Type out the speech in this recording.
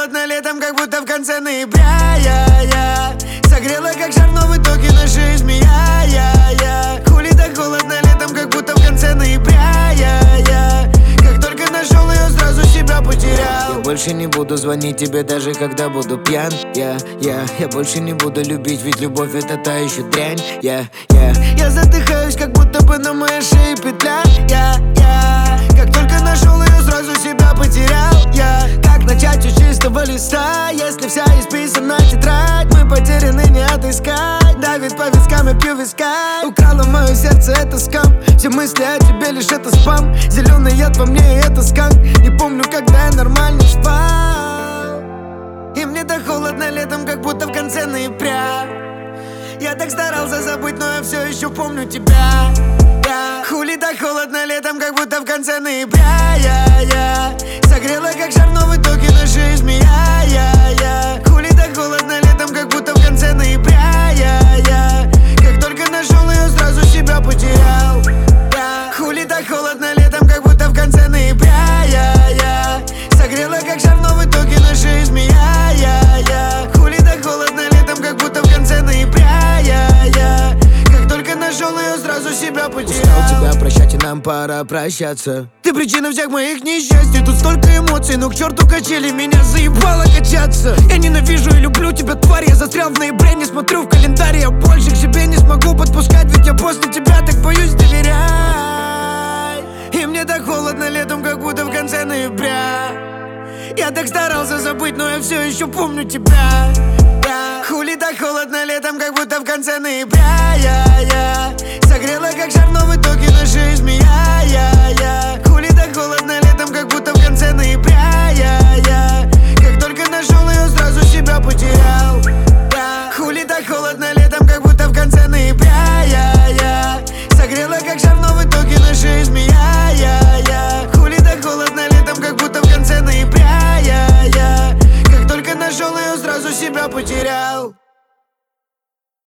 холодно летом, как будто в конце ноября. Я согрела, как жар, но в итоге на шее змея. Хули так холодно летом, как будто в конце ноября. Как только нашел ее, сразу себя потерял. Я больше не буду звонить тебе, даже когда буду пьян. Я больше не буду любить, ведь любовь это та еще дрянь. Я задыхаюсь, как будто бы на моей шее петля. Как только нашел ее, сразу себя потерял. Как начать с чистого листа, если вся исписана тетрадь? Мы потеряны, не отыскать. Давит по вискам, я пью вискарь. Украла мое сердце, это скам. Все мысли о тебе, лишь это спам. Зеленый яд во мне, и это сканк. Не помню, когда я нормально спал. И мне так холодно летом, как будто в конце ноября. Я так старался забыть, но я все еще помню тебя. Хули так холодно летом, как будто в конце ноября. Согрела, как жар, но в итоге на шее змея. Хули так холодно летом, как будто в конце ноября. Как только нашел ее, сразу себя потерял. Хули так холодно летом, как будто в конце ноября. Согрела, как жар, но в итоге на шее змея. Хули так холодно летом, как будто в конце ноября. Как только нашел ее, сразу себя потерял. Устал тебя прощать, и нам пора прощаться. Ты причина всех моих несчастий. Тут столько эмоций, но к черту качели, меня заебало качаться. Я ненавижу и люблю тебя, тварь. Я застрял в ноябре, не смотрю в календарь. Я больше к себе не смогу подпускать, ведь я после тебя так боюсь доверять. И мне так холодно летом, как будто в конце ноября. Я так старался забыть, но я все еще помню тебя. Хули так холодно летом, как будто в конце ноября. Согрела, как жар, но в итоге на шее змея.